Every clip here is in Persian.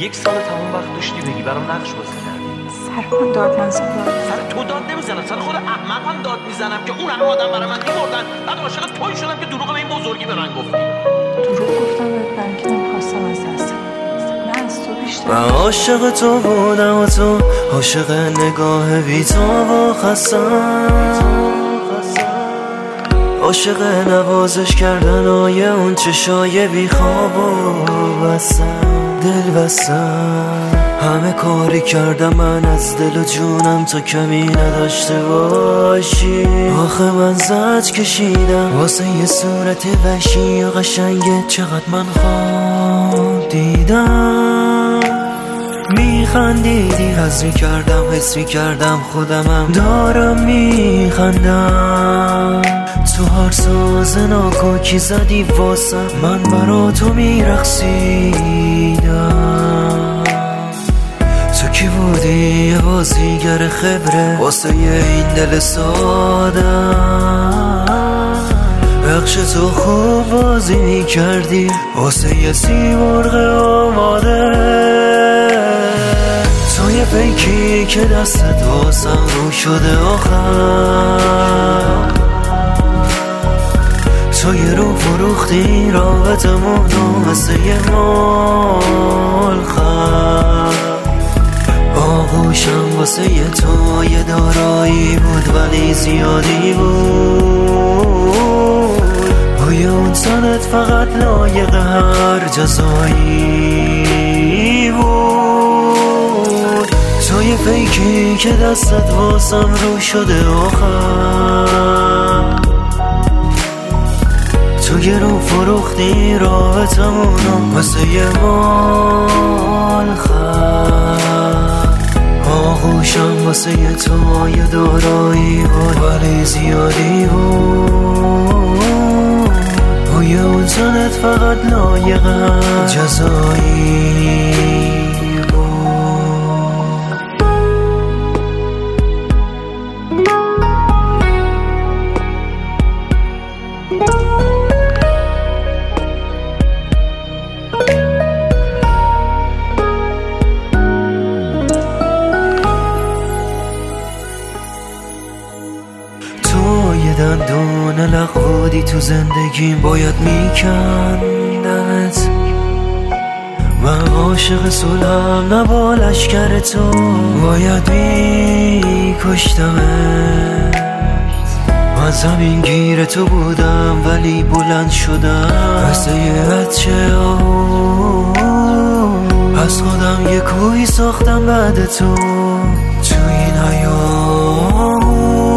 1 سال تمام وقت داشتی بگی برام نقش بازی کردی. سر من داد نزن. سر تو داد نمیزنم، سر خود احمقم داد میزنم که اون همه آدم برای من می‌مردن، بعد عاشق توی شدم که دروغ به این بزرگی به من گفتی. دروغ گفتم بهت برای اینکه نمی‌خواستم از دست بدم. نه از تو بیشتر. من عاشق تو بودم و تو عاشق نگاه بی تو و خستم، عاشق نوازش کردن های اون چشای بی خواب و بستم، دل بستم. همه کاری کردم من از دل و جونم تو کمی نداشته باشی. آخه من زج کشیدم واسه یه صورت وحشی و قشنگه، چقدر من خواب دیدم. میخندیدی حس میکردم، حس میکردم خودمم دارم میخندم. تو هر ساز ناکاکی زدی واسه من، برا تو میرقصیدم. تو کی بودی یه بازیگر خبره واسه این دل ساده، بخش تو خوب بازی میکردی واسه یه سیمرغ آماده. تو یه پیکی که دستت واسم رو شده آخر، تو یه رو فروختی رابطمونو مثل یه مال خر. آغوشم واسه یه تو یه دارایی بود ولی زیادی بود، بوی اون تنت فقط لایق هر جزایی بود. تو یه پیکی که دستت واسم رو شده آخر، تو گرو فروختی رابطمونو مثل یه مال خر. آغوشم واسه یه تو یه دارایی بود ولی زیادی بود، بوی اون تنت فقط لایق جزایی. دندون لغودی تو زندگیم باید میکندمت. من عاشق صلحم نبا لشکر تو باید میکشتمت. من زمین گیر تو بودم ولی بلند شدم مثل یه بچه از خودم یه کوی ساختم بعد تو این حیام.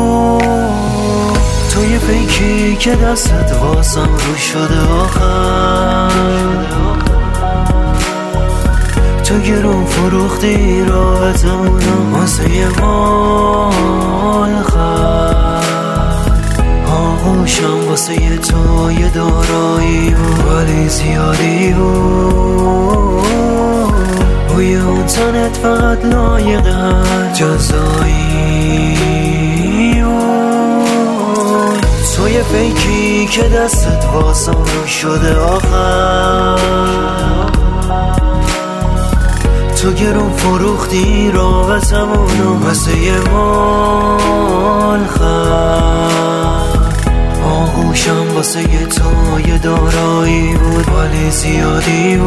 تو یه پیکی که دستت واسم رو شده آخر، تو گرون فروختی رابطمونم واسه یه مال خر. آغوشم واسه یه تو یه دارایی بود ولی زیادی بود، بوی اون تنت فقط لایق هر جزایی بود. تو یه فیکی که دستت واسم رو شده آخر، تو گرون فروختی رابطمونو مثل یه مال خر. آغوشم واسه یه تو یه دارایی بود ولی زیادی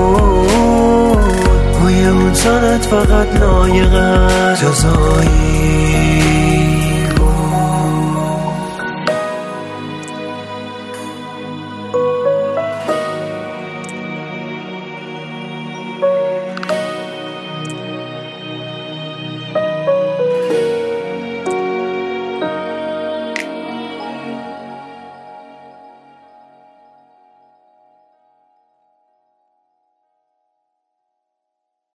بود، بوی اون تنت فقط لایق جزایی.